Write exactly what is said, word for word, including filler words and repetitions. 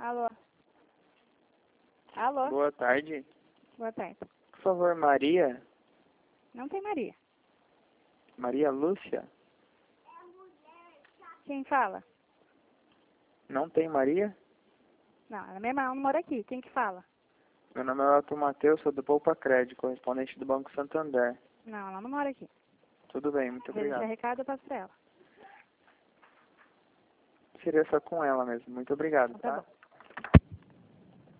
Alô? Alô? Boa tarde. Boa tarde. Por favor, Maria? Não tem Maria. Maria Lúcia? Quem fala? Não tem Maria? Não, ela mesma não mora aqui. Quem que fala? Meu nome é Otto Matheus, sou do Poupa Crédito, correspondente do Banco Santander. Não, ela não mora aqui. Tudo bem, muito Se deixar obrigado. recado, eu passo pra ela. Seria só com ela mesmo. Muito obrigado, Então tá tá? bom.